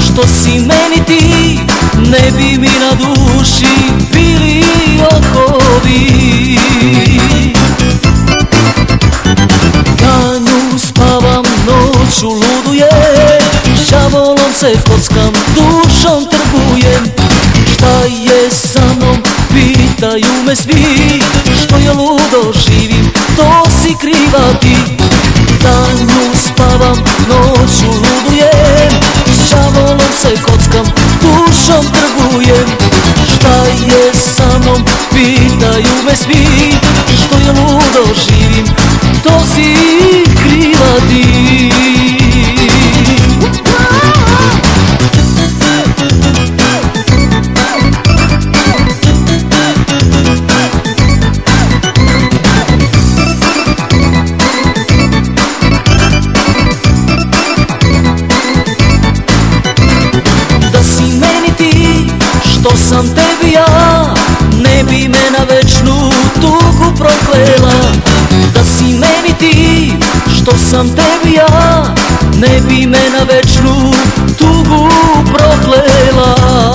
što si meni ti, ne bi mi na duši bili okovi. Danju spavam, noću ludujem, đavolom se kockam, dušom trgujem. Šta je sa mnom, pitaju me svi, što je ludo živim, to si kriva ti. Danju spavam, noću ludujem, đavolom se kockam, dušom trgujem. Šta je sa mnom, pitaju me svi, što je ludo živim, to si kriva ti. Što sam tebi ja, ne bi me na večnu tugu proklela. Da si meni ti, što sam tebi ja, ne bi me na večnu tugu proklela.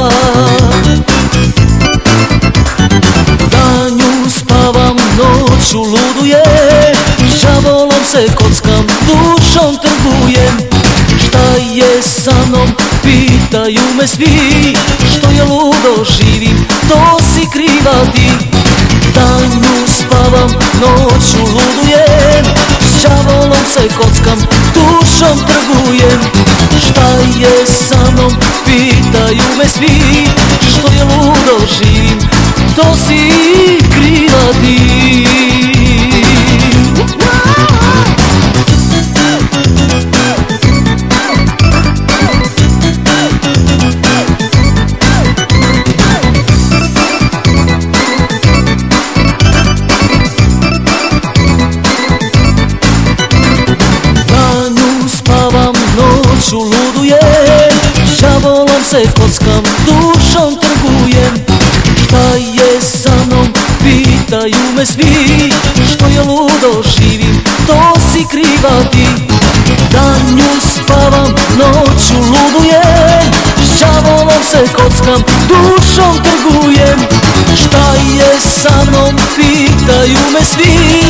Danju spavam, noću ludujem, đavolom se kockam, dušom trgujem. Šta je sa mnom, pitaju me svi, što je ludo živim, to si kriva ti. Danju spavam, noću ludujem, đavolom se kockam, dušom trgujem. Šta je sa mnom, pitaju me svi, što je ludo živim, to si kriva ti. Noću ludujem, đavolom se kockam, dušom trgujem. Šta je sa mnom, pitaju me svi, što je ludo živim, to si kriva ti. Danju spavam, noću ludujem, đavolom se kockam, dušom trgujem. Šta je sa mnom, pitaju me svi,